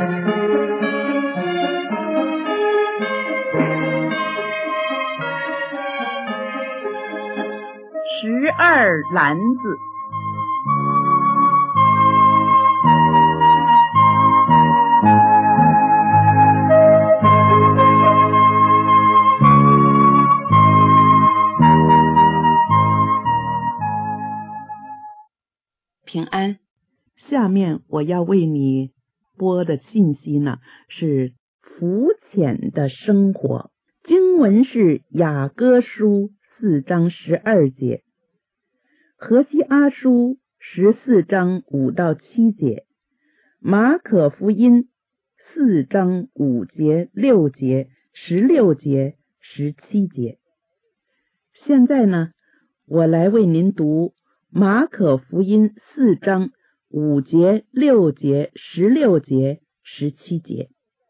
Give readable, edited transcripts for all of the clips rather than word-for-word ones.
12篮子。 平安，下面我要为你播的信息呢，是浮浅的生活。经文是雅歌书4章12节，何西阿书14章5到7节，马可福音4章5节、6节、16节、17节。现在呢，我来为您读马可福音4章5节、6节、16节、17节。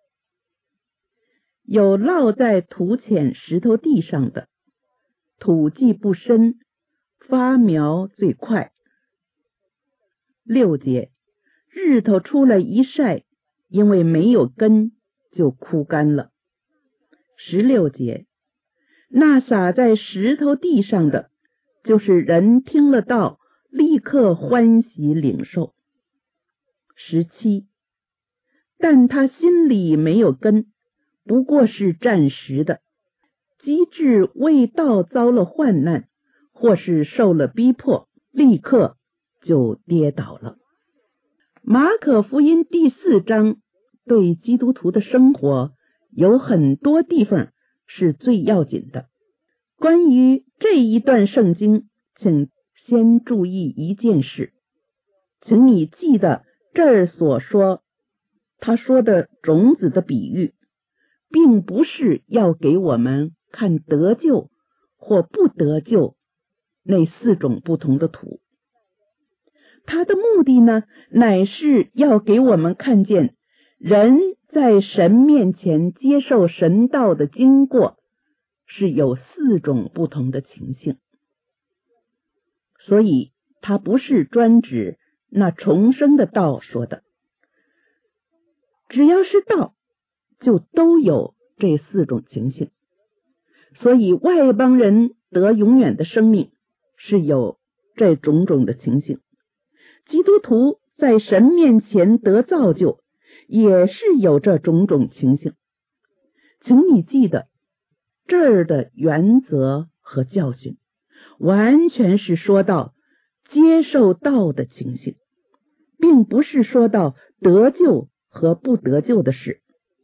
有落在土浅石头地上的，土既不深，发苗最快。6节，日头出来一晒，因为没有根，就枯干了。16节，那撒在石头地上的，就是人听了道，立刻欢喜领受。17，但他心里没有根，不过是暂时的，机智为道遭了患难，或是受了逼迫，立刻就跌倒了。马可福音第4章对基督徒的生活有很多地方是最要紧的。关于这一段圣经，请先注意一件事，请你记得这儿所说他说的种子的比喻，并不是要给我们看得救或不得救那4种不同的土。他的目的呢，乃是要给我们看见人在神面前接受神道的经过是有4种不同的情形。所以他不是专指那重生的道说的，只要是道就都有这4种情形。所以外邦人得永远的生命是有这种种的情形，基督徒在神面前得造就也是有这种种情形。请你记得这儿的原则和教训完全是说到接受道的情形，并不是说到得救和不得救的事。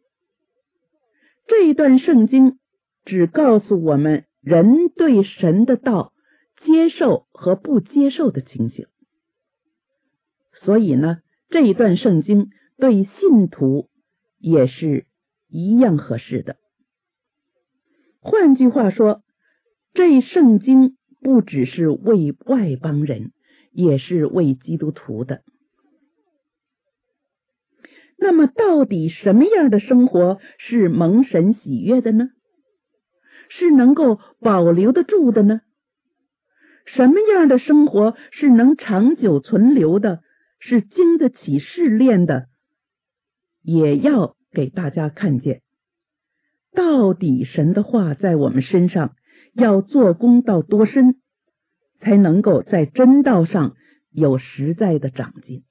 这一段圣经只告诉我们人对神的道接受和不接受的情形。所以呢，这一段圣经对信徒也是一样合适的。换句话说，这圣经不只是为外邦人，也是为基督徒的。那么到底什么样的生活是蒙神喜悦的呢？是能够保留得住的呢？什么样的生活是能长久存留的，是经得起试炼的？也要给大家看见，到底神的话在我们身上要做工到多深，才能够在真道上有实在的长进。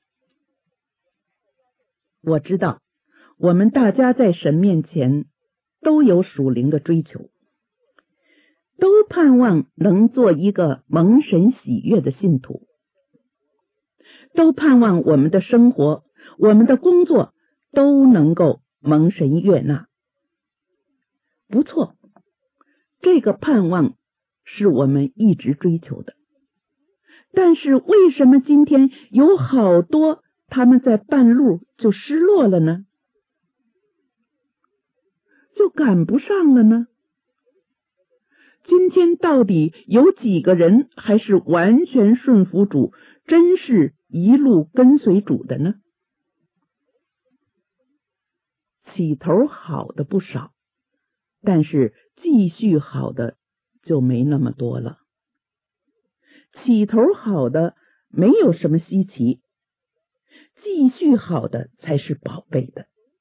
我知道我们大家在神面前都有属灵的追求，都盼望能做一个蒙神喜悦的信徒，都盼望我们的生活，我们的工作都能够蒙神悦纳。不错，这个盼望是我们一直追求的。但是为什么今天有好多他们在半路就失落了呢？就赶不上了呢？今天到底有几个人还是完全顺服主，真是一路跟随主的呢？起头好的不少，但是继续好的就没那么多了。起头好的没有什么稀奇，继续好的才是宝贝的。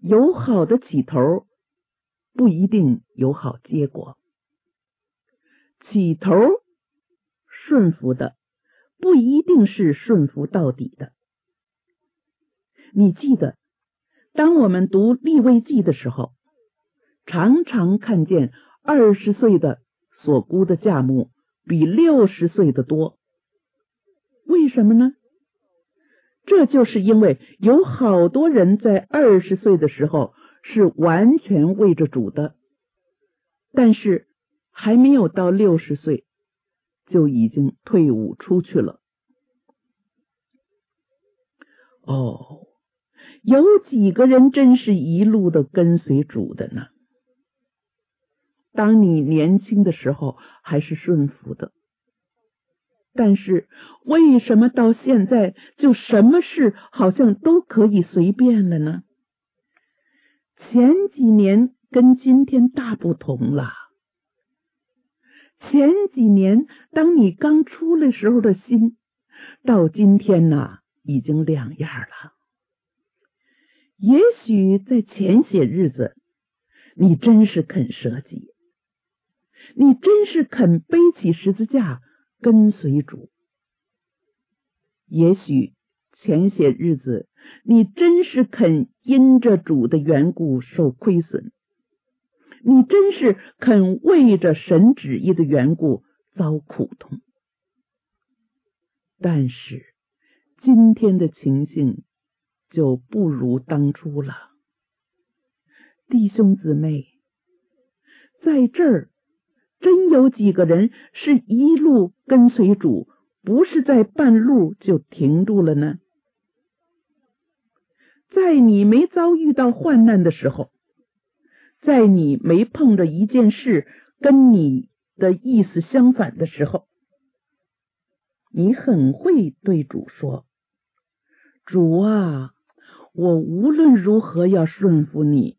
有好的起头，不一定有好结果。起头顺服的，不一定是顺服到底的。你记得，当我们读利未记的时候，常常看见20岁的所估的价目比60岁的多。为什么呢？这就是因为有好多人在20岁的时候是完全为着主的，但是还没有到60岁就已经退伍出去了。有几个人真是一路的跟随主的呢？当你年轻的时候还是顺服的，但是为什么到现在就什么事好像都可以随便了呢？前几年跟今天大不同了。前几年当你刚出来时候的心，到今天呢，已经两样了。也许在前些日子，你真是肯舍己，你真是肯背起十字架跟随主。也许前些日子，你真是肯因着主的缘故受亏损，你真是肯为着神旨意的缘故遭苦痛。但是今天的情形就不如当初了。弟兄姊妹，在这儿真有几个人是一路跟随主，不是在半路就停住了呢？在你没遭遇到患难的时候，在你没碰着一件事跟你的意思相反的时候，你很会对主说，主啊，我无论如何要顺服你。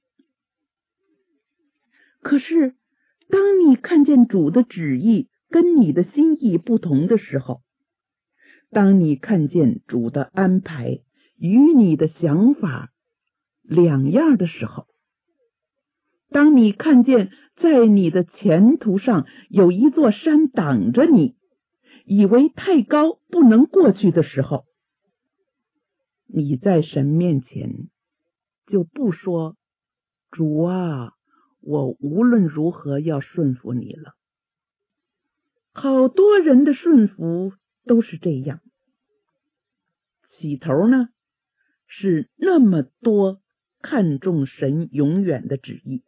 可是当你看见主的旨意跟你的心意不同的时候，当你看见主的安排与你的想法两样的时候，当你看见在你的前途上有一座山挡着你，以为太高不能过去的时候，你在神面前就不说，主啊，我无论如何要顺服你了。好多人的顺服都是这样，起头呢是那么多看重神永远的旨意，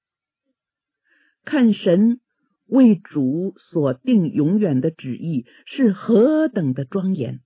看神为主所定永远的旨意是何等的庄严，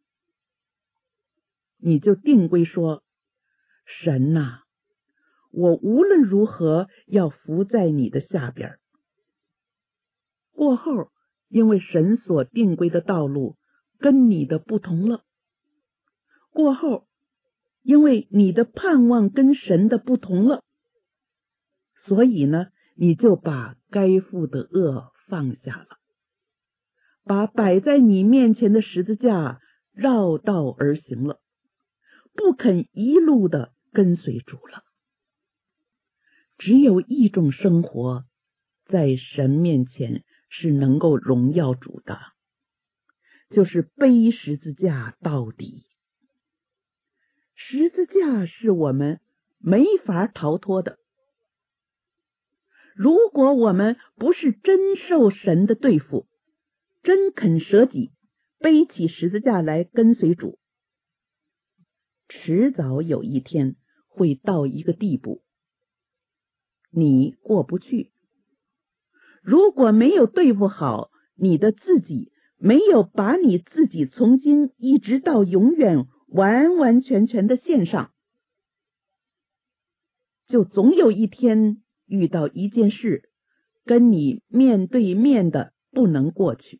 你就定规说，神啊，我无论如何要服在你的下边。过后因为神所定规的道路跟你的不同了，过后因为你的盼望跟神的不同了，所以呢，你就把该负的恶放下了，把摆在你面前的十字架绕道而行了，不肯一路的跟随主了。只有一种生活在神面前是能够荣耀主的，就是背十字架到底。十字架是我们没法逃脱的，如果我们不是真受神的对付，真肯舍己，背起十字架来跟随主，迟早有一天会到一个地步，你过不去。如果没有对付好你的自己，没有把你自己从今一直到永远完完全全的献上，就总有一天遇到一件事跟你面对面的不能过去。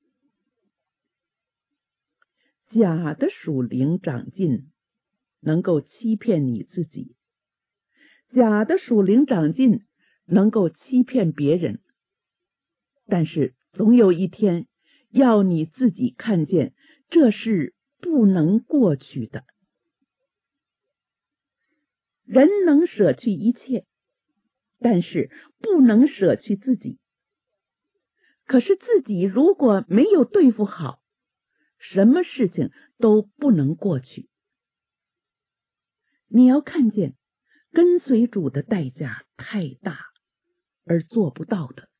假的属灵长进能够欺骗你自己，假的属灵长进能够欺骗别人，但是总有一天要你自己看见这是不能过去的。 人能舍去一切，但是不能舍去自己。可是自己如果没有对付好，什么事情都不能过去。你要看见跟随主的代价太大而做不到的。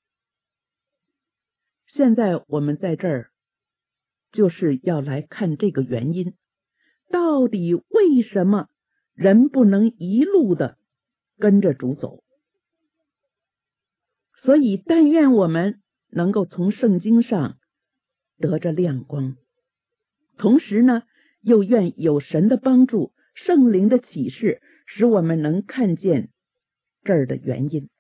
现在我们在这儿就是要来看这个原因，到底为什么人不能一路的跟着主走？所以但愿我们能够从圣经上得着亮光，同时呢，又愿有神的帮助，圣灵的启示，使我们能看见这儿的原因。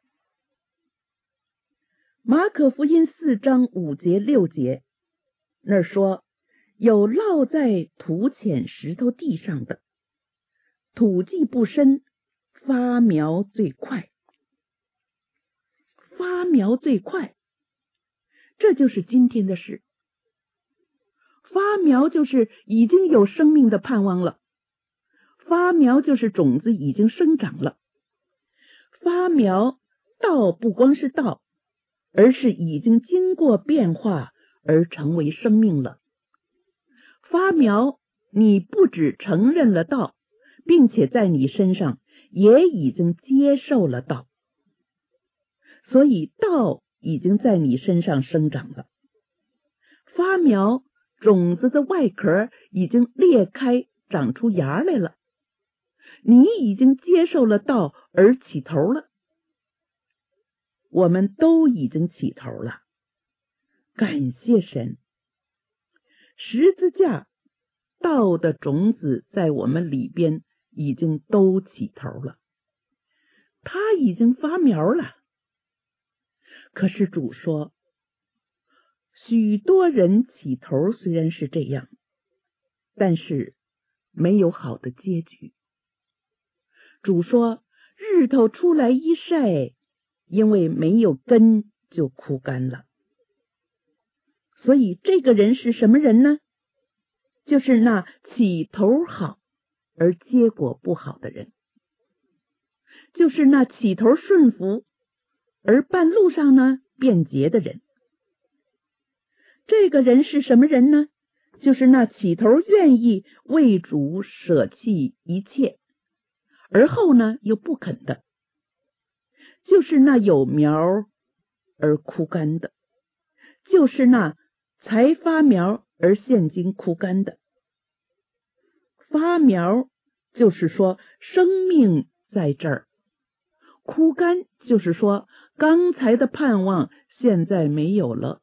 马可福音4章5节6节那儿说，有落在土浅石头地上的，土既不深，发苗最快。发苗最快，这就是今天的事。发苗就是已经有生命的盼望了，发苗就是种子已经生长了。发苗道不光是道，而是已经经过变化而成为生命了。发苗，你不只承认了道，并且在你身上也已经接受了道，所以道已经在你身上生长了。发苗，种子的外壳已经裂开，长出芽来了。你已经接受了道而起头了。我们都已经起头了，感谢神。十字架道的种子在我们里边已经都起头了，它已经发苗了。可是主说，许多人起头虽然是这样，但是没有好的结局。主说，日头出来一晒，因为没有根就枯干了。所以这个人是什么人呢？就是那起头好而结果不好的人，就是那起头顺服而半路上呢变节的人。这个人是什么人呢？就是那起头愿意为主舍弃一切，而后呢又不肯的，就是那有苗而枯干的，就是那才发苗而现今枯干的。发苗就是说生命在这儿，枯干就是说刚才的盼望现在没有了。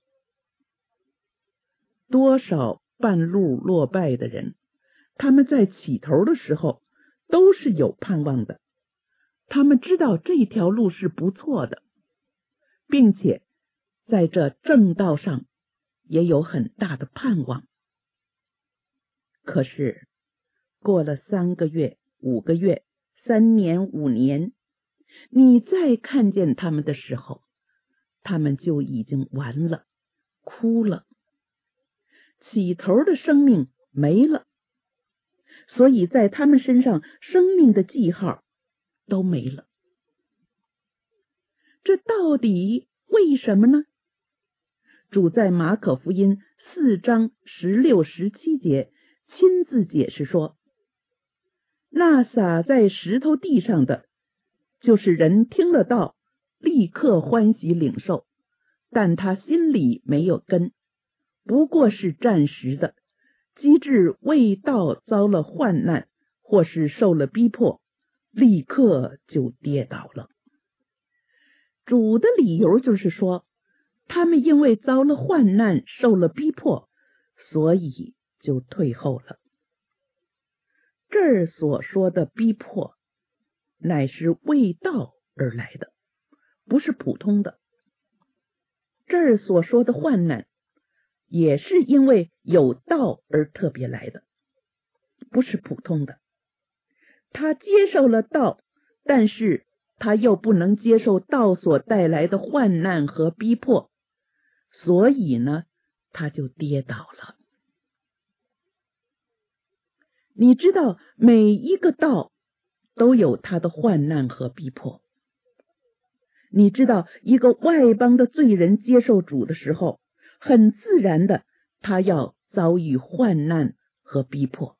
多少半路落败的人，他们在起头的时候都是有盼望的，他们知道这条路是不错的，并且在这正道上也有很大的盼望。可是过了3个月、5个月、3年、5年，你再看见他们的时候，他们就已经完了，枯了，起头的生命没了，所以在他们身上生命的记号都没了。这到底为什么呢？主在马可福音4章16、17节亲自解释说，那撒在石头地上的，就是人听了道，立刻欢喜领受，但他心里没有根，不过是暂时的，机智为道遭了患难，或是受了逼迫，立刻就跌倒了。主的理由就是说，他们因为遭了患难，受了逼迫，所以就退后了。这儿所说的逼迫，乃是为道而来的，不是普通的。这儿所说的患难，也是因为有道而特别来的，不是普通的。他接受了道，但是他又不能接受道所带来的患难和逼迫，所以呢，他就跌倒了。你知道，每一个道都有他的患难和逼迫。你知道，一个外邦的罪人接受主的时候，很自然的，他要遭遇患难和逼迫。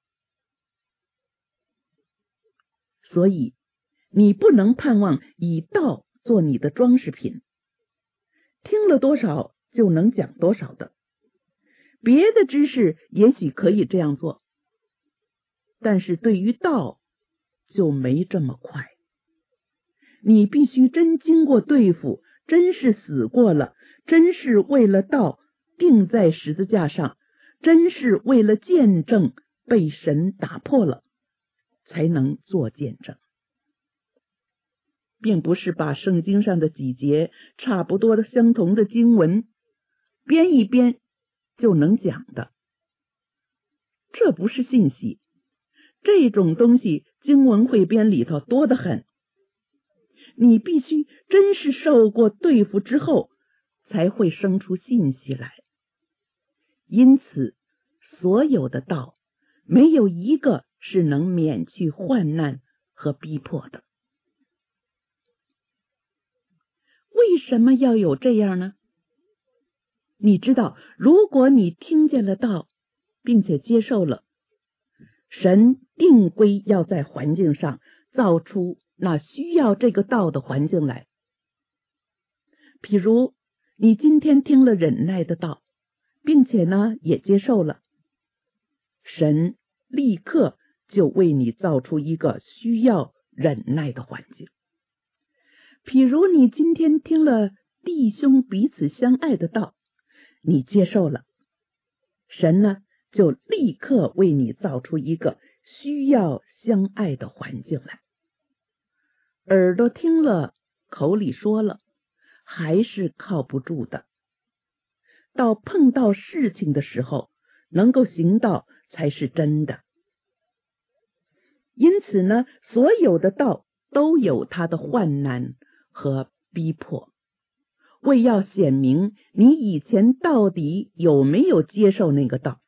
所以，你不能盼望以道做你的装饰品，听了多少就能讲多少的。别的知识也许可以这样做，但是对于道就没这么快。你必须真经过对付，真是死过了，真是为了道钉在十字架上，真是为了见证被神打破了，才能做见证。并不是把圣经上的几节差不多的相同的经文编一编就能讲的，这不是信息。这种东西经文汇编里头多得很，你必须真是受过对付之后才会生出信息来。因此所有的道没有一个是能免去患难和逼迫的。为什么要有这样呢？你知道，如果你听见了道并且接受了，神定规要在环境上造出那需要这个道的环境来。譬如你今天听了忍耐的道，并且呢也接受了，神立刻就为你造出一个需要忍耐的环境。譬如你今天听了弟兄彼此相爱的道，你接受了，神呢就立刻为你造出一个需要相爱的环境来。耳朵听了，口里说了，还是靠不住的。到碰到事情的时候，能够行道才是真的。因此呢，所有的道都有它的患难和逼迫，为要显明你以前到底有没有接受那个道。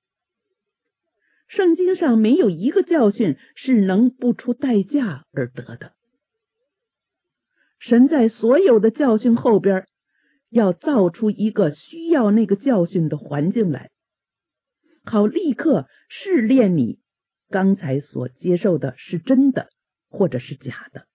圣经上没有一个教训是能不出代价而得的。神在所有的教训后边要造出一个需要那个教训的环境来，好立刻试炼你刚才所接受的是真的或者是假的。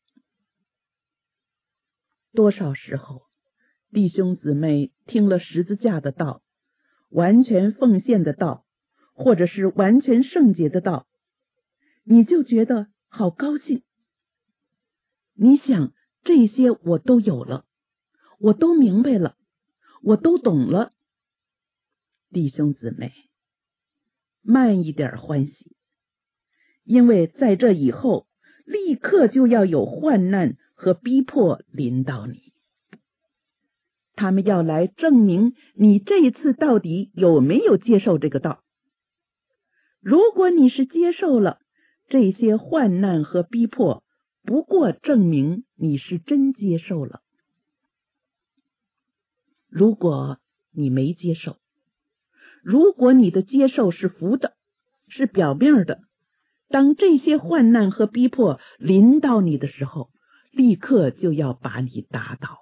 多少时候弟兄姊妹听了十字架的道，完全奉献的道，或者是完全圣洁的道，你就觉得好高兴。你想，这些我都有了，我都明白了，我都懂了。弟兄姊妹，慢一点欢喜，因为在这以后立刻就要有患难和逼迫临到你。他们要来证明你这一次到底有没有接受这个道。如果你是接受了，这些患难和逼迫不过证明你是真接受了。如果你没接受，如果你的接受是浮的，是表面的，当这些患难和逼迫临到你的时候，立刻就要把你打倒。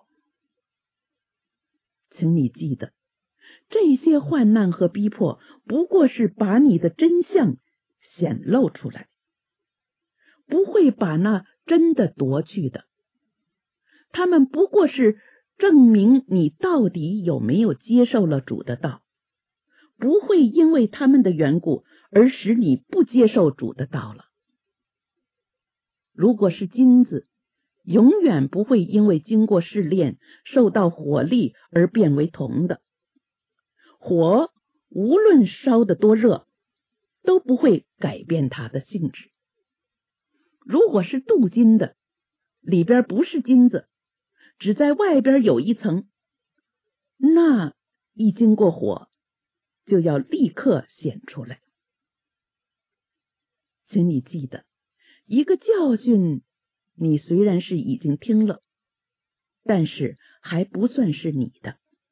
请你记得，这些患难和逼迫不过是把你的真相显露出来，不会把那真的夺去的。他们不过是证明你到底有没有接受了主的道，不会因为他们的缘故而使你不接受主的道了。如果是金子，永远不会因为经过试炼受到火力而变为铜的。火无论烧得多热，都不会改变它的性质。如果是镀金的，里边不是金子，只在外边有一层，那一经过火就要立刻显出来。请你记得，一个教训你虽然是已经听了，但是还不算是你的。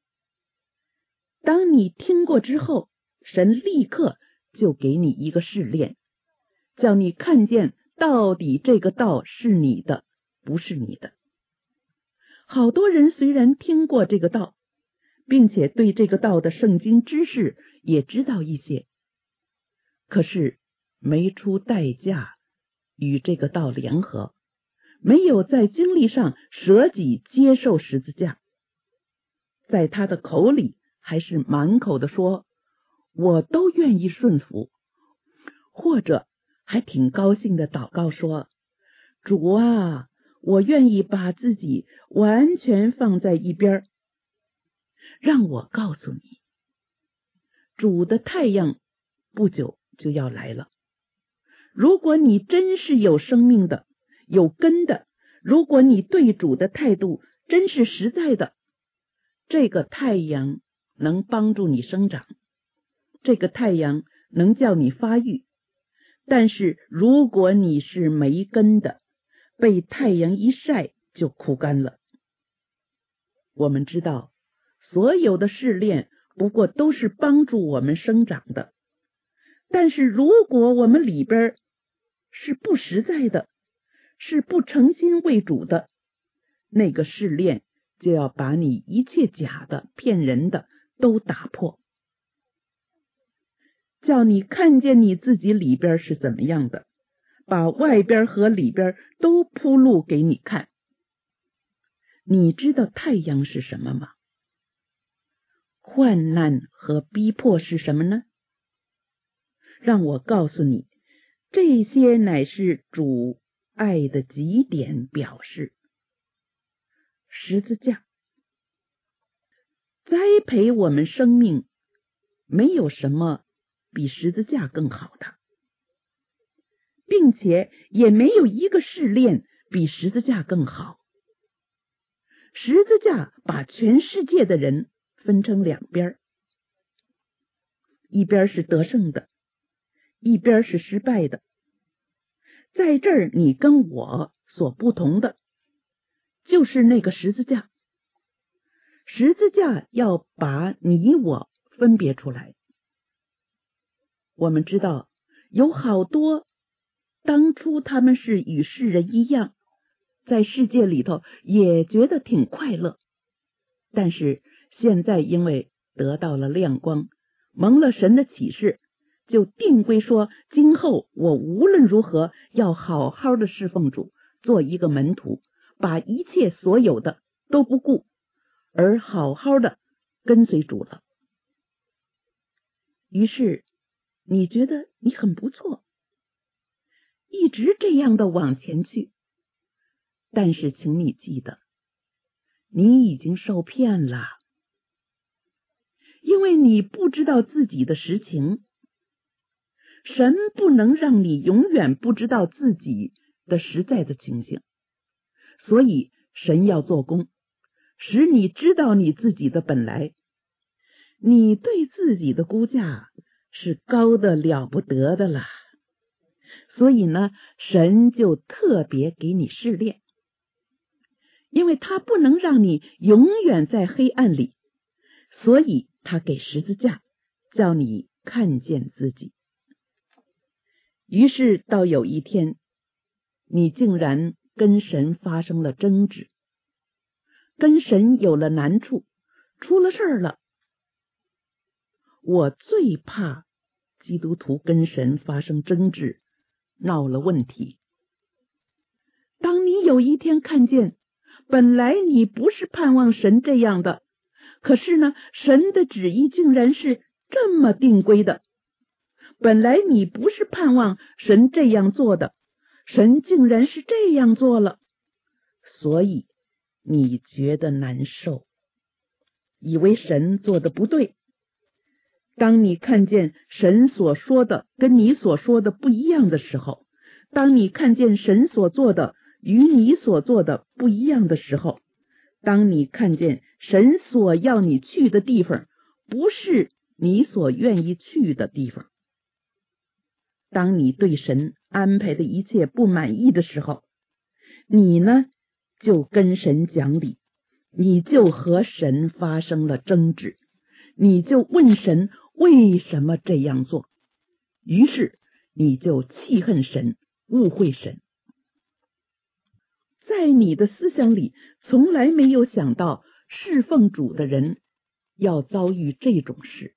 当你听过之后，神立刻就给你一个试炼，叫你看见到底这个道是你的，不是你的。好多人虽然听过这个道，并且对这个道的圣经知识也知道一些，可是没出代价与这个道联合，没有在经历上舍己接受十字架，在他的口里还是满口的说我都愿意顺服，或者还挺高兴的祷告说，主啊，我愿意把自己完全放在一边，让我告诉你，主的太阳不久就要来了。如果你真是有生命的，有根的，如果你对主的态度真是实在的，这个太阳能帮助你生长，这个太阳能叫你发育。但是如果你是没根的，被太阳一晒就枯干了。我们知道，所有的试炼不过都是帮助我们生长的，但是如果我们里边是不实在的，是不诚心为主的，那个试炼就要把你一切假的、骗人的都打破，叫你看见你自己里边是怎么样的，把外边和里边都铺路给你看。你知道太阳是什么吗？患难和逼迫是什么呢？让我告诉你，这些乃是主爱的极点表示。十字架栽培我们生命，没有什么比十字架更好的，并且也没有一个试炼比十字架更好。十字架把全世界的人分成两边，一边是得胜的，一边是失败的。在这儿你跟我所不同的就是那个十字架，十字架要把你我分别出来。我们知道有好多当初他们是与世人一样，在世界里头也觉得挺快乐，但是现在因为得到了亮光，蒙了神的启示，就定规说今后我无论如何要好好的侍奉主，做一个门徒，把一切所有的都不顾，而好好的跟随主了。于是你觉得你很不错，一直这样的往前去，但是请你记得，你已经受骗了，因为你不知道自己的实情。神不能让你永远不知道自己的实在的情形，所以神要做工，使你知道你自己的本来。你对自己的估价是高的了不得的啦，所以呢，神就特别给你试炼，因为他不能让你永远在黑暗里，所以他给十字架，叫你看见自己。于是到有一天，你竟然跟神发生了争执，跟神有了难处，出了事儿了。我最怕基督徒跟神发生争执，闹了问题。当你有一天看见，本来你不是盼望神这样的，可是呢，神的旨意竟然是这么定规的。本来你不是盼望神这样做的，神竟然是这样做了，所以你觉得难受，以为神做的不对。当你看见神所说的跟你所说的不一样的时候，当你看见神所做的与你所做的不一样的时候，当你看见神所要你去的地方不是你所愿意去的地方，当你对神安排的一切不满意的时候，你呢就跟神讲理，你就和神发生了争执，你就问神为什么这样做，于是你就气恨神， 误会神。在你的思想里，从来没有想到侍奉主的人要遭遇这种事。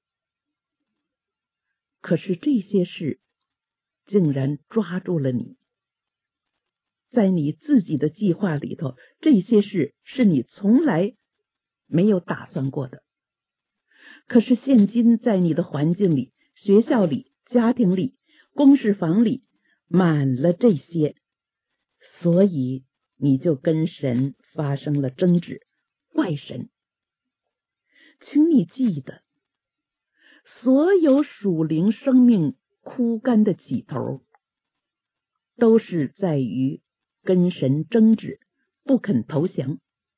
可是这些事竟然抓住了你，在你自己的计划里头，这些事是你从来没有打算过的。可是现今在你的环境里，学校里、家庭里、公事房里满了这些，所以你就跟神发生了争执，怪神。请你记得，所有属灵生命枯干的起头，都是在于跟神争执，不肯投降。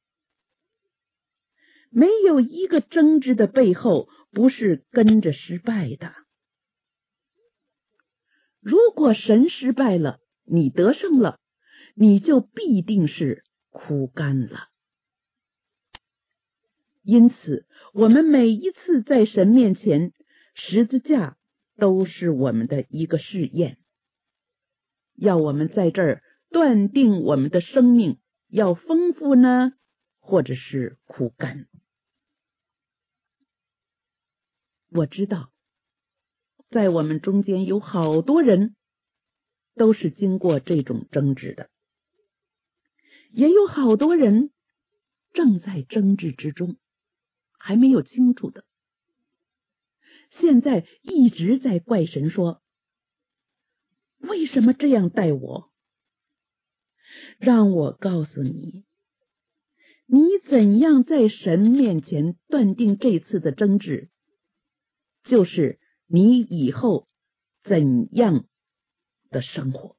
没有一个争执的背后不是跟着失败的。如果神失败了，你得胜了，你就必定是枯干了。因此，我们每一次在神面前，十字架都是我们的一个试验，要我们在这儿断定我们的生命要丰富呢，或者是枯干。我知道，在我们中间有好多人都是经过这种争执的，也有好多人正在争执之中，还没有清楚的，现在一直在怪神说，为什么这样待我？让我告诉你，你怎样在神面前断定这次的争执，就是你以后怎样的生活。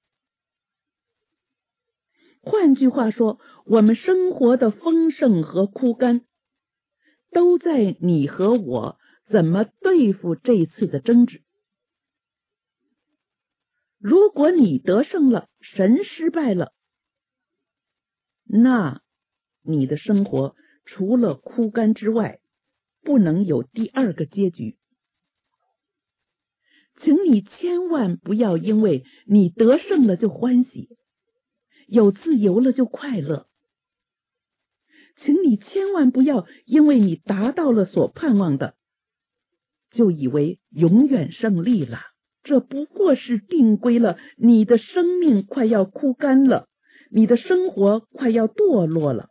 换句话说，我们生活的丰盛和枯干，都在你和我怎么对付这次的争执。如果你得胜了，神失败了，那你的生活除了枯干之外，不能有第二个结局。请你千万不要因为你得胜了就欢喜，有自由了就快乐。请你千万不要因为你达到了所盼望的，就以为永远胜利了。这不过是定规了你的生命快要枯干了，你的生活快要堕落了。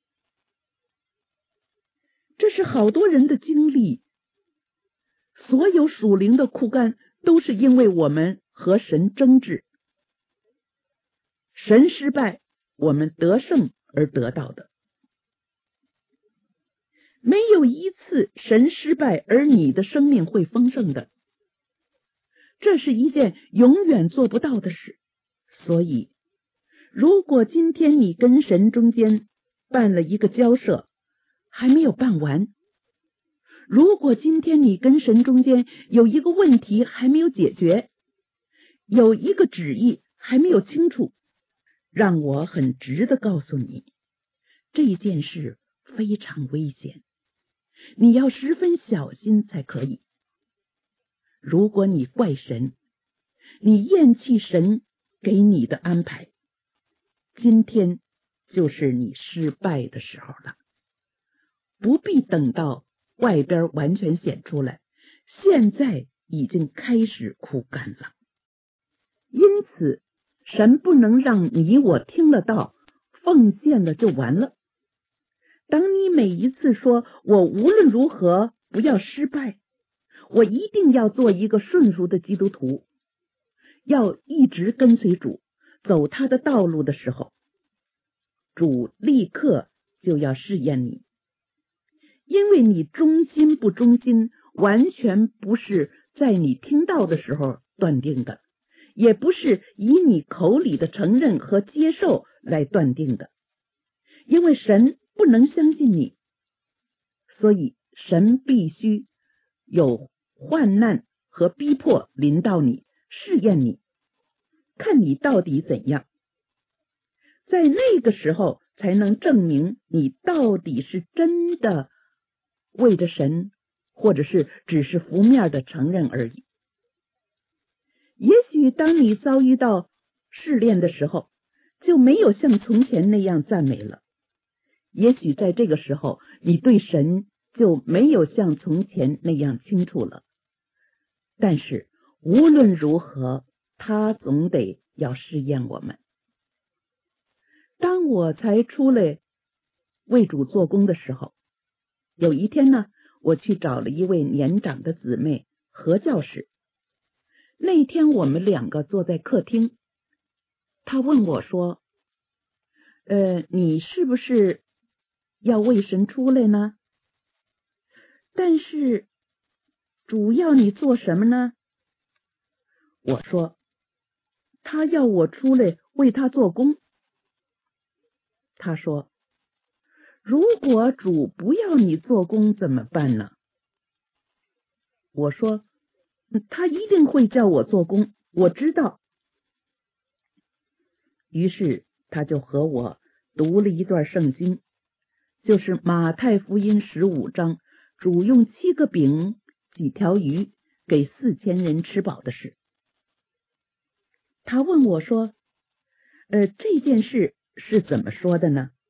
这是好多人的经历，所有属灵的枯干都是因为我们和神争执，神失败，我们得胜而得到的。没有一次神失败而你的生命会丰盛的，这是一件永远做不到的事。所以如果今天你跟神中间办了一个交涉，还没有办完，如果今天你跟神中间有一个问题还没有解决，有一个旨意还没有清楚，让我很直的告诉你，这件事非常危险，你要十分小心才可以。如果你怪神，你厌弃神给你的安排，今天就是你失败的时候了。不必等到外边完全显出来，现在已经开始枯干了。因此，神不能让你我听了道，奉献了就完了。当你每一次说我无论如何不要失败，我一定要做一个顺服的基督徒，要一直跟随主，走他的道路的时候，主立刻就要试验你。因为你忠心不忠心，完全不是在你听到的时候断定的，也不是以你口里的承认和接受来断定的。因为神不能相信你，所以神必须有患难和逼迫临到你，试验你，看你到底怎样。在那个时候才能证明你到底是真的为着神，或者是只是浮面的承认而已。也许当你遭遇到试炼的时候，就没有像从前那样赞美了。也许在这个时候，你对神就没有像从前那样清楚了。但是无论如何，他总得要试验我们。当我才出来为主做工的时候，有一天呢，我去找了一位年长的姊妹何教士。那天我们两个坐在客厅，他问我说，你是不是要为神出来呢？但是主要你做什么呢？我说，他要我出来为他做工。他说，如果主不要你做工怎么办呢？我说，他一定会叫我做工，我知道。于是他就和我读了一段圣经，就是马太福音15章，主用7个饼几条鱼给4000人吃饱的事。他问我说，这件事是怎么说的呢？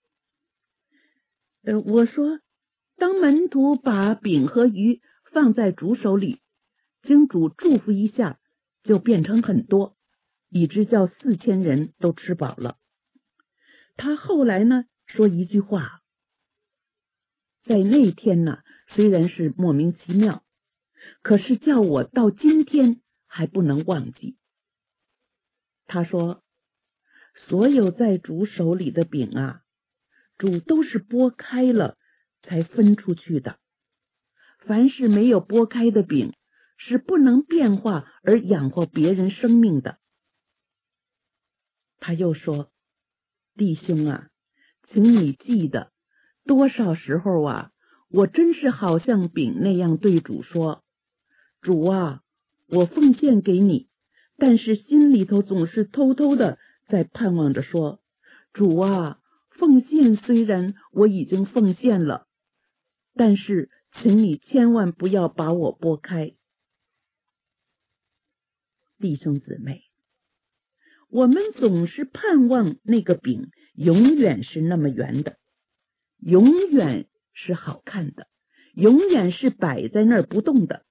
我说，当门徒把饼和鱼放在主手里，经主祝福一下，就变成很多，以致叫4000人都吃饱了。他后来呢，说一句话，在那天呢，虽然是莫名其妙，可是叫我到今天还不能忘记。他说，所有在主手里的饼啊，主都是拨开了才分出去的，凡是没有拨开的饼，是不能变化而养活别人生命的。他又说，弟兄啊，请你记得，多少时候啊，我真是好像饼那样对主说，主啊，我奉献给你，但是心里头总是偷偷的在盼望着说，主啊，奉献虽然我已经奉献了，但是请你千万不要把我拨开。弟兄姊妹，我们总是盼望那个饼永远是那么圆的，永远是好看的，永远是摆在那儿不动的。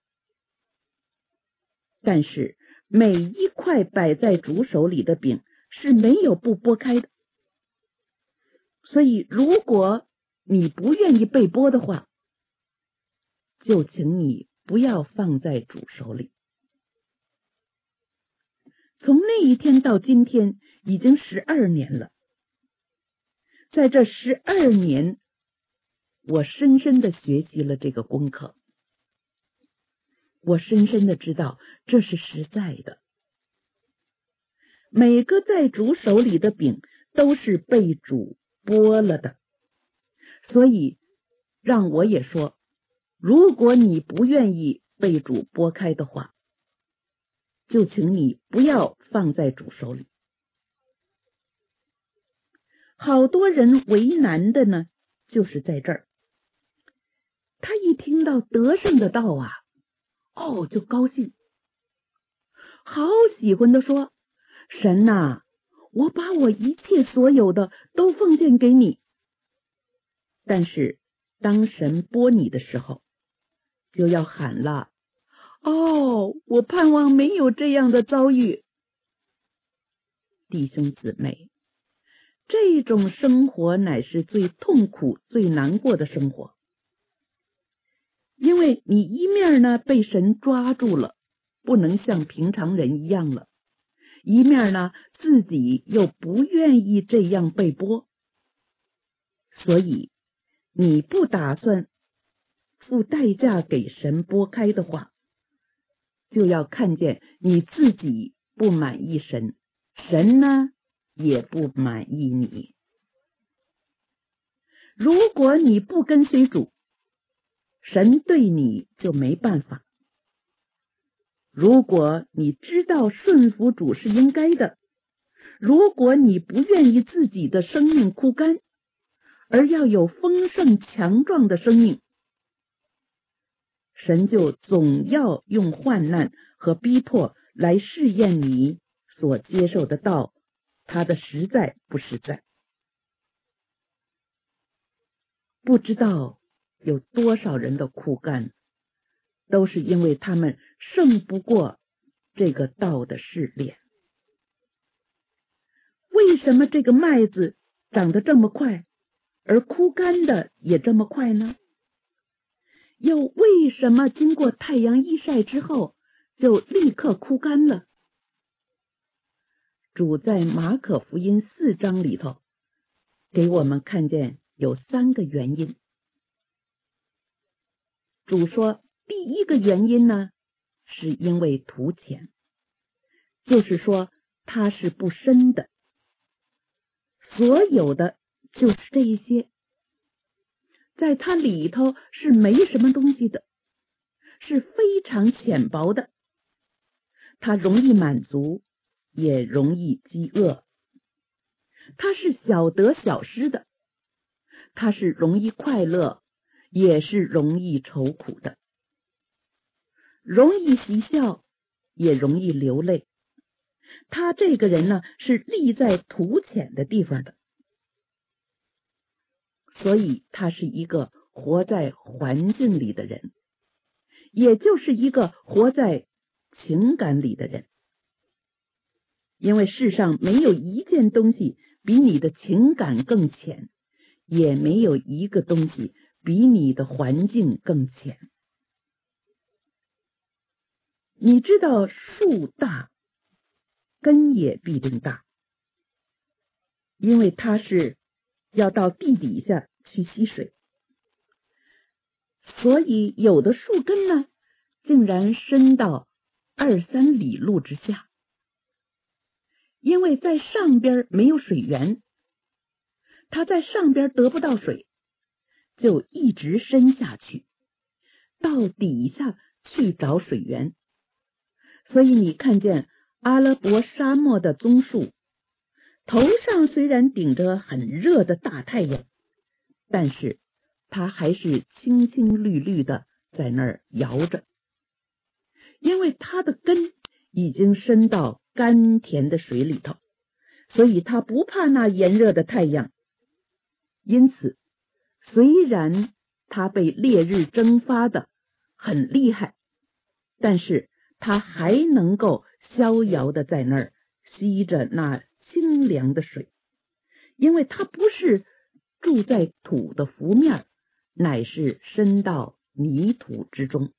但是每一块摆在主手里的饼是没有不拨开的。所以如果你不愿意被拨的话，就请你不要放在主手里。从那一天到今天已经12年了，在这12年，我深深的学习了这个功课，我深深的知道这是实在的。每个在主手里的饼都是被主拨了的，所以让我也说，如果你不愿意被主拨开的话，就请你不要放在主手里。好多人为难的呢，就是在这儿。他一听到得胜的道啊，就高兴，好喜欢的说，神哪，我把我一切所有的都奉献给你。但是当神拨你的时候，就要喊了，我盼望没有这样的遭遇。弟兄姊妹，这种生活乃是最痛苦最难过的生活，因为你一面呢被神抓住了，不能像平常人一样了，一面呢自己又不愿意这样被拨。所以你不打算付代价给神拨开的话，就要看见你自己不满意神，神呢也不满意你。如果你不跟随主，神对你就没办法。如果你知道顺服主是应该的，如果你不愿意自己的生命枯干，而要有丰盛强壮的生命，神就总要用患难和逼迫来试验你所接受的道他的实在不实在。不知道有多少人的枯干，都是因为他们胜不过这个道的试炼。为什么这个麦子长得这么快，而枯干的也这么快呢？又为什么经过太阳一晒之后，就立刻枯干了？主在马可福音4章里头，给我们看见有3个原因。主说，第一个原因呢，是因为土浅，就是说它是不深的，所有的就是这一些，在它里头是没什么东西的，是非常浅薄的，它容易满足，也容易饥饿，它是小得小失的，它是容易快乐，也是容易愁苦的，容易喜笑，也容易流泪。他这个人呢，是立在土浅的地方的，所以他是一个活在环境里的人，也就是一个活在情感里的人。因为世上没有一件东西比你的情感更浅，也没有一个东西比你的环境更浅。你知道树大，根也必定大，因为它是要到地底下去吸水，所以有的树根呢，竟然伸到2-3里路之下，因为在上边没有水源，它在上边得不到水，就一直伸下去，到底下去找水源。所以你看见阿拉伯沙漠的棕树，头上虽然顶着很热的大太阳，但是它还是青青绿绿的在那儿摇着，因为它的根已经伸到甘甜的水里头，所以它不怕那炎热的太阳。因此虽然它被烈日蒸发的很厉害，但是它还能够逍遥的在那儿吸着那清凉的水，因为它不是住在土的浮面，乃是伸到泥土之中。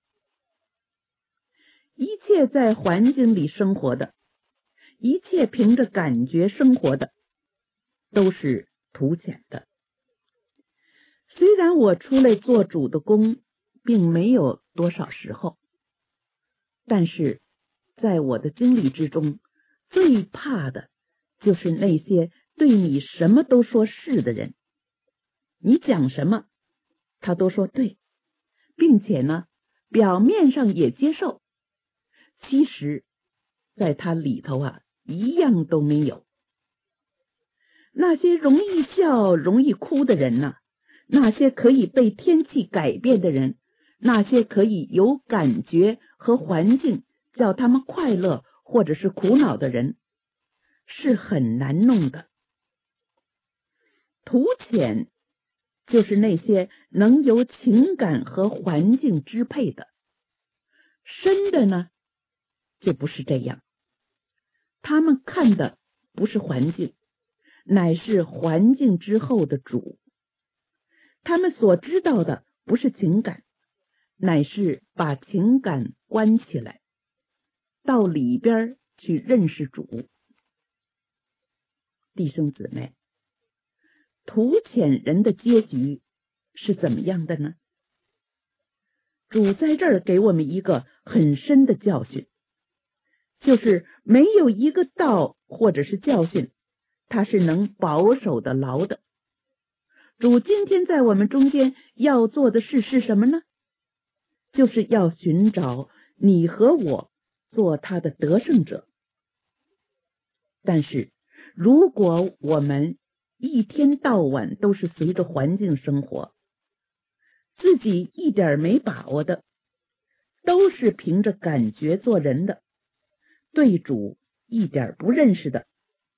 一切在环境里生活的，一切凭着感觉生活的，都是土浅的。虽然我出来做主的工并没有多少时候，但是在我的经历之中，最怕的就是那些对你什么都说是的人，你讲什么他都说对，并且呢表面上也接受，其实在他里头一样都没有。那些容易笑容易哭的人呢，那些可以被天气改变的人，那些可以有感觉和环境叫他们快乐或者是苦恼的人，是很难弄的。土浅就是那些能由情感和环境支配的，深的呢就不是这样，他们看的不是环境，乃是环境之后的主，他们所知道的不是情感，乃是把情感关起来，到里边去认识主。弟兄姊妹，土浅人的结局是怎么样的呢？主在这儿给我们一个很深的教训，就是没有一个道或者是教训它是能保守的牢的。主今天在我们中间要做的事是什么呢？就是要寻找你和我做他的得胜者。但是如果我们一天到晚都是随着环境生活，自己一点没把握的，都是凭着感觉做人的，对主一点不认识的，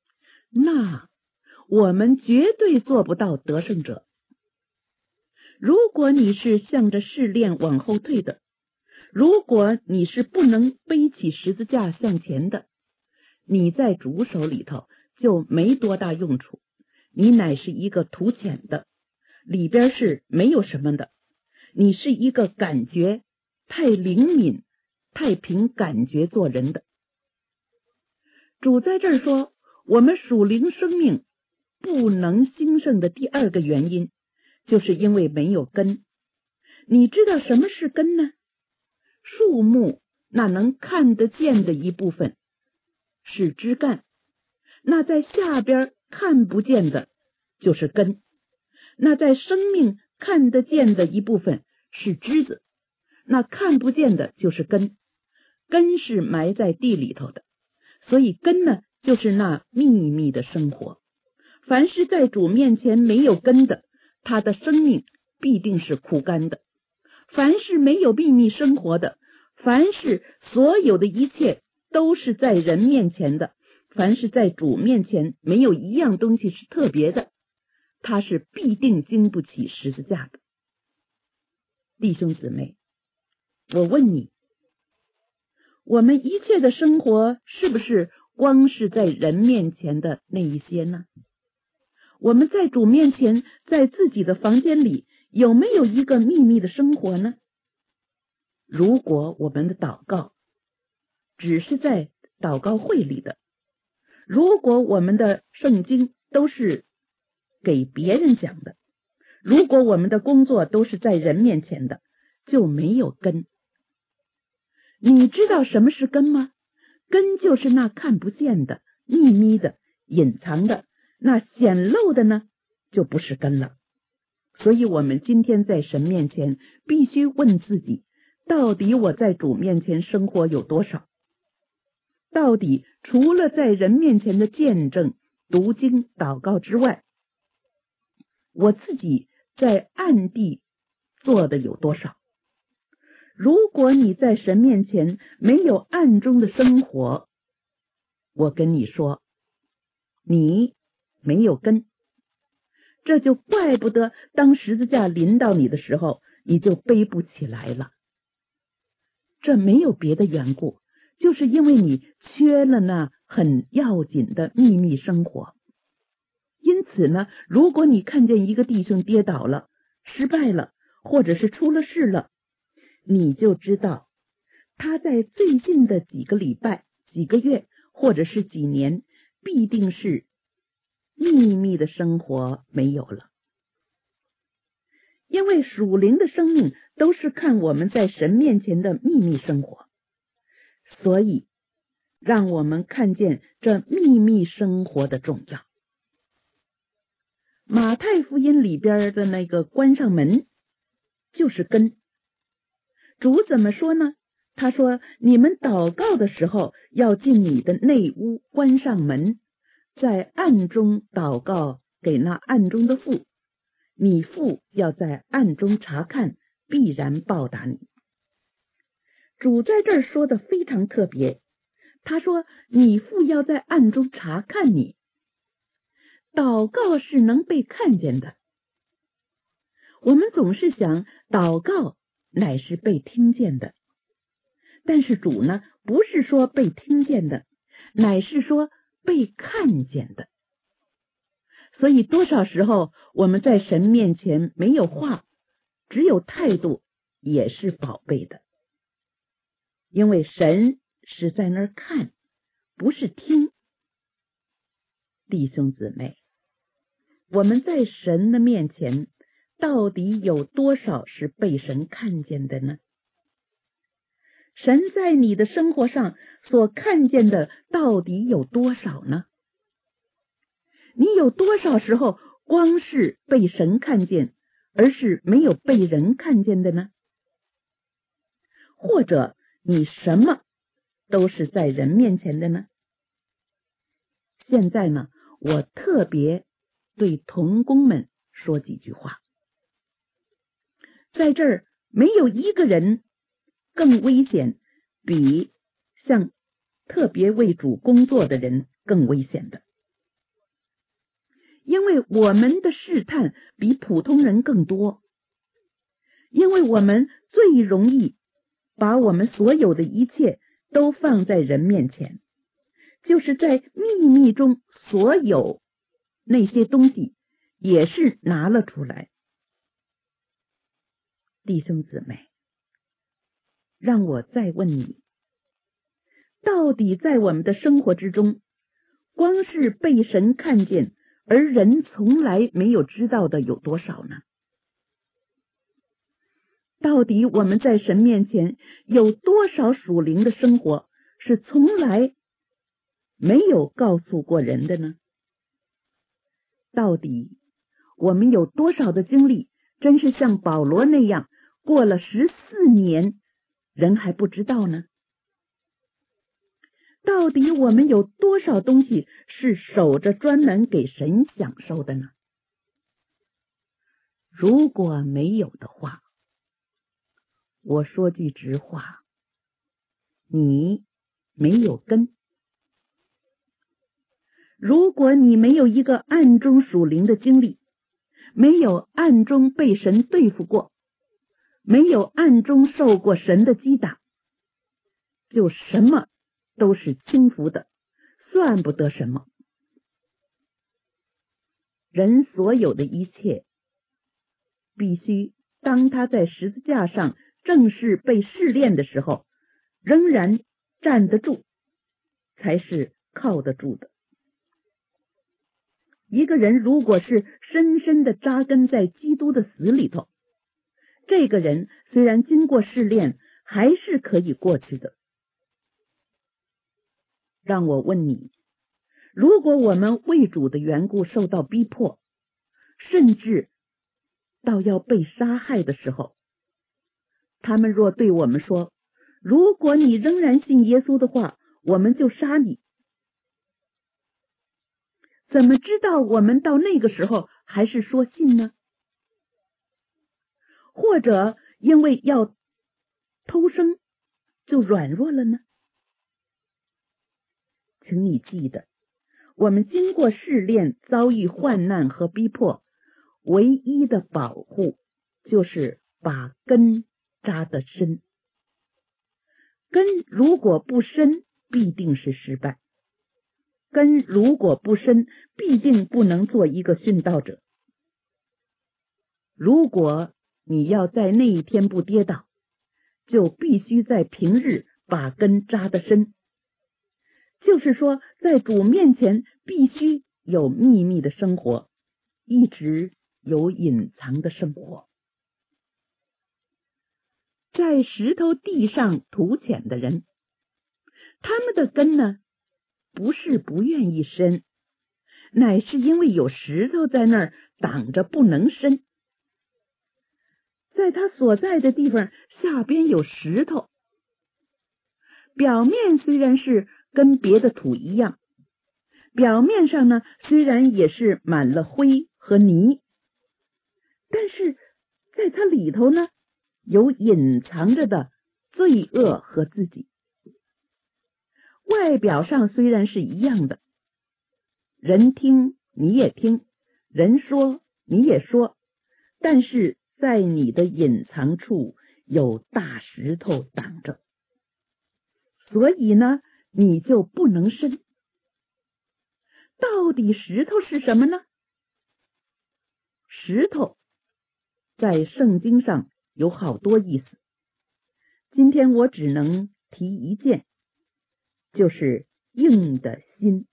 那我们绝对做不到得胜者。如果你是向着试炼往后退的，如果你是不能背起十字架向前的，你在主手里头就没多大用处，你乃是一个土浅的，里边是没有什么的，你是一个感觉太灵敏、太凭感觉做人的。主在这儿说，我们属灵生命不能兴盛的第二个原因，就是因为没有根。你知道什么是根呢？树木那能看得见的一部分是枝干，那在下边看不见的就是根，那在生命看得见的一部分是枝子，那看不见的就是根。根是埋在地里头的，所以根呢，就是那秘密的生活。凡是在主面前没有根的，他的生命必定是枯干的。凡是没有秘密生活的，凡是所有的一切都是在人面前的，凡是在主面前没有一样东西是特别的，他是必定经不起十字架的。弟兄姊妹，我问你，我们一切的生活是不是光是在人面前的那一些呢？我们在主面前，在自己的房间里，有没有一个秘密的生活呢？如果我们的祷告只是在祷告会里的，如果我们的圣经都是给别人讲的，如果我们的工作都是在人面前的，就没有根。你知道什么是根吗？根就是那看不见的、秘密的、隐藏的，那显露的呢，就不是根了。所以我们今天在神面前必须问自己，到底我在主面前生活有多少？到底除了在人面前的见证、读经、祷告之外，我自己在暗地做的有多少？如果你在神面前没有暗中的生活，我跟你说，你没有根，这就怪不得当十字架临到你的时候，你就背不起来了。这没有别的缘故，就是因为你缺了那很要紧的秘密生活。因此呢，如果你看见一个弟兄跌倒了、失败了，或者是出了事了，你就知道他在最近的几个礼拜、几个月或者是几年，必定是秘密的生活没有了。因为属灵的生命都是看我们在神面前的秘密生活，所以让我们看见这秘密生活的重要。马太福音里边的那个关上门就是根。主怎么说呢？他说，你们祷告的时候要进你的内屋，关上门，在暗中祷告给那暗中的父，你父要在暗中查看，必然报答你。主在这儿说的非常特别，他说你父要在暗中查看你。祷告是能被看见的。我们总是想祷告乃是被听见的，但是主呢，不是说被听见的，乃是说被看见的。所以多少时候我们在神面前没有话，只有态度，也是宝贝的。因为神是在那儿看，不是听。弟兄姊妹，我们在神的面前到底有多少是被神看见的呢？神在你的生活上所看见的到底有多少呢？你有多少时候光是被神看见，而是没有被人看见的呢？或者你什么都是在人面前的呢？现在呢，我特别对同工们说几句话。在这儿没有一个人更危险，比像特别为主工作的人更危险的。 因为我们的试探比普通人更多，因为我们最容易把我们所有的一切都放在人面前，就是在秘密中所有那些东西也是拿了出来。弟兄姊妹，让我再问你，到底在我们的生活之中，光是被神看见而人从来没有知道的有多少呢？到底我们在神面前有多少属灵的生活是从来没有告诉过人的呢？到底我们有多少的经历真是像保罗那样过了14年人还不知道呢？到底我们有多少东西是守着专门给神享受的呢？如果没有的话，我说句直话，你没有根。如果你没有一个暗中属灵的经历，没有暗中被神对付过，没有暗中受过神的击打，就什么都是轻浮的，算不得什么。人所有的一切，必须当他在十字架上正式被试炼的时候，仍然站得住，才是靠得住的。一个人如果是深深的扎根在基督的死里头，这个人虽然经过试炼，还是可以过去的。让我问你，如果我们为主的缘故受到逼迫，甚至到要被杀害的时候，他们若对我们说，如果你仍然信耶稣的话，我们就杀你，怎么知道我们到那个时候还是说信呢？或者因为要偷生就软弱了呢？请你记得，我们经过试炼，遭遇患难和逼迫，唯一的保护就是把根扎得深。根如果不深，必定是失败。根如果不深，必定不能做一个殉道者。如果你要在那一天不跌倒，就必须在平日把根扎得深。就是说，在主面前必须有秘密的生活，一直有隐藏的生活。在石头地上土浅的人，他们的根呢，不是不愿意伸，乃是因为有石头在那儿挡着不能伸。在他所在的地方下边有石头，表面虽然是跟别的土一样，表面上呢虽然也是满了灰和泥，但是在它里头呢有隐藏着的罪恶和自己。外表上虽然是一样的，人听你也听，人说你也说，但是在你的隐藏处有大石头挡着，所以呢你就不能伸。到底石头是什么呢？石头在圣经上有好多意思，今天我只能提一件，就是硬的心。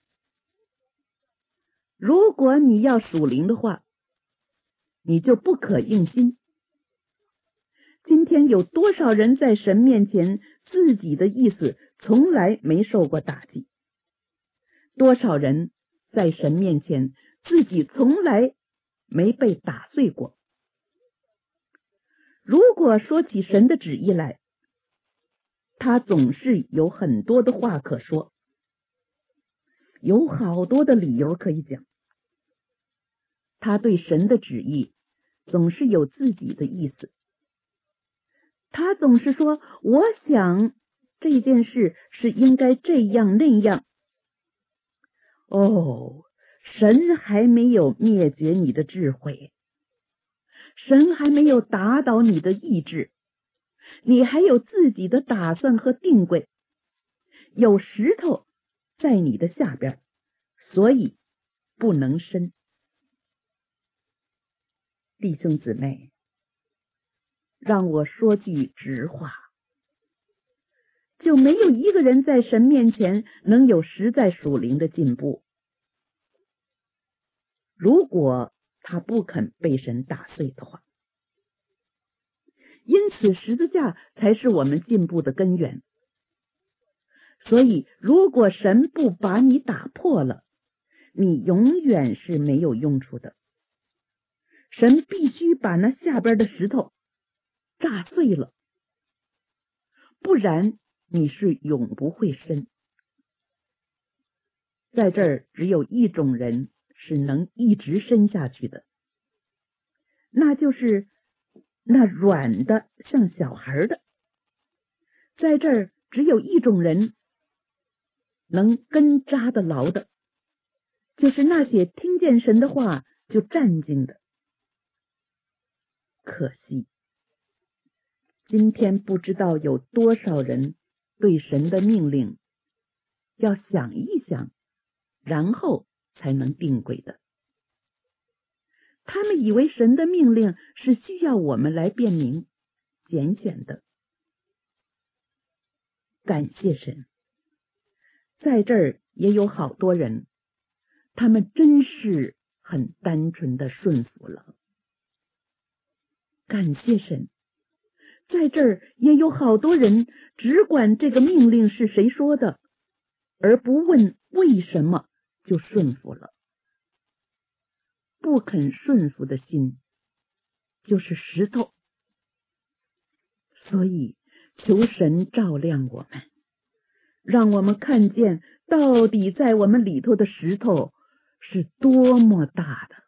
如果你要属灵的话，你就不可硬心。今天有多少人在神面前自己的意思从来没受过打击？多少人在神面前自己从来没被打碎过？如果说起神的旨意来，他总是有很多的话可说，有好多的理由可以讲。他对神的旨意总是有自己的意思，他总是说，我想这件事是应该这样那样。哦， 神还没有灭绝你的智慧，神还没有打倒你的意志，你还有自己的打算和定规，有石头在你的下边，所以不能伸。弟兄姊妹，让我说句直话，就没有一个人在神面前能有实在属灵的进步，如果他不肯被神打碎的话。因此十字架才是我们进步的根源。所以如果神不把你打破了，你永远是没有用处的。神必须把那下边的石头炸碎了，不然你是永不会伸。在这儿只有一种人是能一直伸下去的，那就是那软的像小孩的。在这儿只有一种人能根扎得牢的，就是那些听见神的话就战兢的。可惜今天不知道有多少人对神的命令要想一想，然后才能定规的。他们以为神的命令是需要我们来辨明拣选的。感谢神，在这儿也有好多人，他们真是很单纯的顺服了。感谢神，在这儿也有好多人只管这个命令是谁说的，而不问为什么就顺服了。不肯顺服的心就是石头，所以求神照亮我们，让我们看见到底在我们里头的石头是多么大的。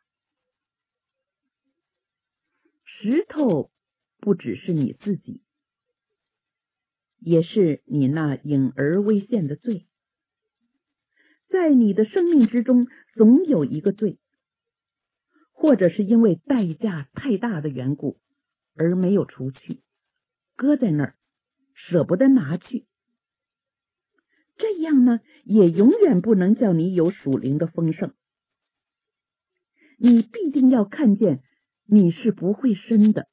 石头不只是你自己，也是你那隐而未现的罪。在你的生命之中总有一个罪，或者是因为代价太大的缘故而没有除去，搁在那儿舍不得拿去。这样呢，也永远不能叫你有属灵的丰盛。你必定要看见你是不会伸的。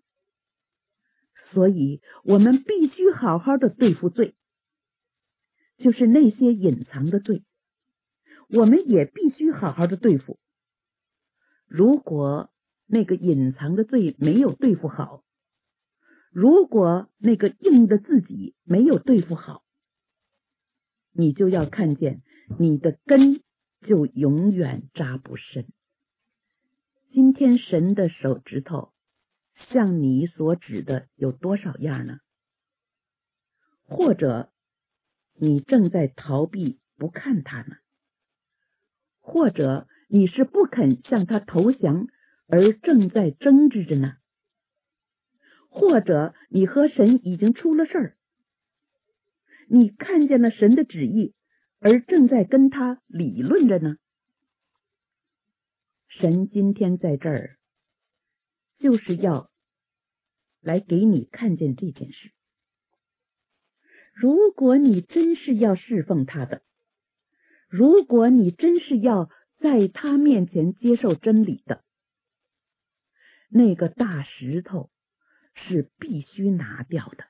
所以我们必须好好的对付罪，就是那些隐藏的罪，我们也必须好好的对付。如果那个隐藏的罪没有对付好，如果那个硬的自己没有对付好，你就要看见你的根就永远扎不深。今天神的手指头像你所指的有多少样呢？或者你正在逃避不看他呢？或者你是不肯向他投降而正在争执着呢？或者你和神已经出了事儿，你看见了神的旨意而正在跟他理论着呢？神今天在这儿就是要来给你看见这件事。如果你真是要侍奉他的，如果你真是要在他面前接受真理的，那个大石头是必须拿掉的，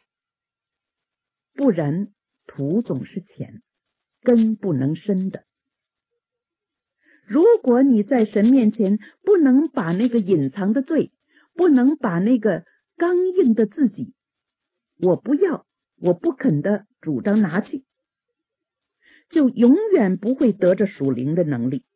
不然土总是浅，根不能深的。如果你在神面前不能把那个隐藏的罪，不能把那个刚硬的自己，我不要，我不肯的主张拿去，就永远不会得着属灵的能力。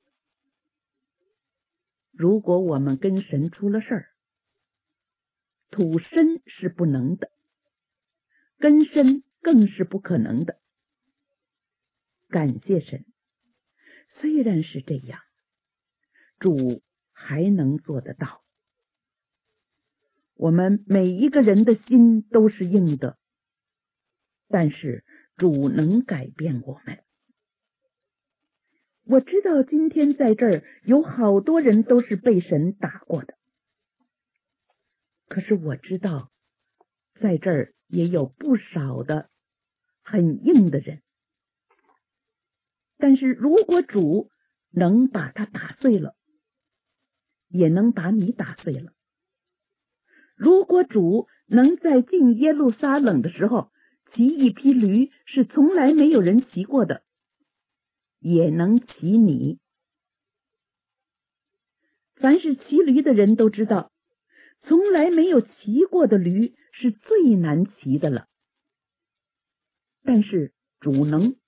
如果我们跟神出了事儿，土深是不能的，根深更是不可能的。感谢神，虽然是这样，主还能做得到。我们每一个人的心都是硬的，但是主能改变我们。 我知道今天在这儿有好多人都是被神打过的，可是我知道在这儿也有不少的很硬的人，但是如果主能把他打碎了，也能把你打碎了。如果主能在进耶路撒冷的时候骑一匹驴是从来没有人骑过的，也能骑你。凡是骑驴的人都知道，从来没有骑过的驴是最难骑的了。但是主能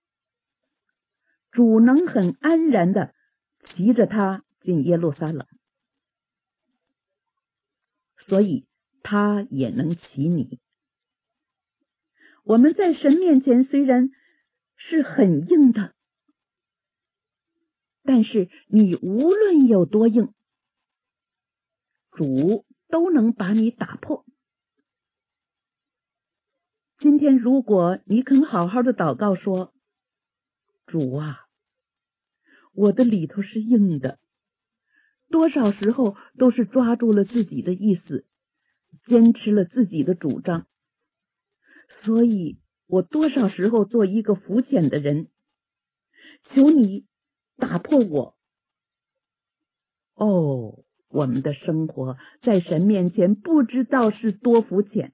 很安然的骑着它进耶路撒冷，所以他也能骑你。我们在神面前虽然是很硬的，但是你无论有多硬，主都能把你打破。今天如果你肯好好的祷告说，主啊，我的里头是硬的，多少时候都是抓住了自己的意思，坚持了自己的主张，所以我多少时候做一个肤浅的人，求你打破我。哦，我们的生活在神面前不知道是多肤浅。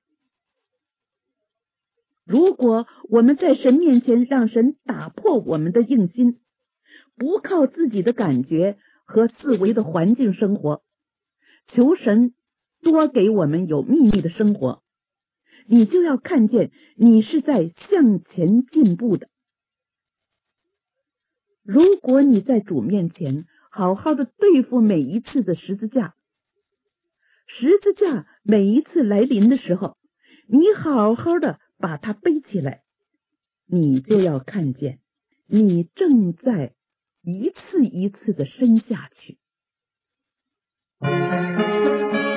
如果我们在神面前让神打破我们的硬心，不靠自己的感觉和四维的环境生活，求神多给我们有秘密的生活，你就要看见你是在向前进步的。如果你在主面前好好的对付每一次的十字架，十字架每一次来临的时候，你好好的把它背起来，你就要看见你正在一次一次的深下去。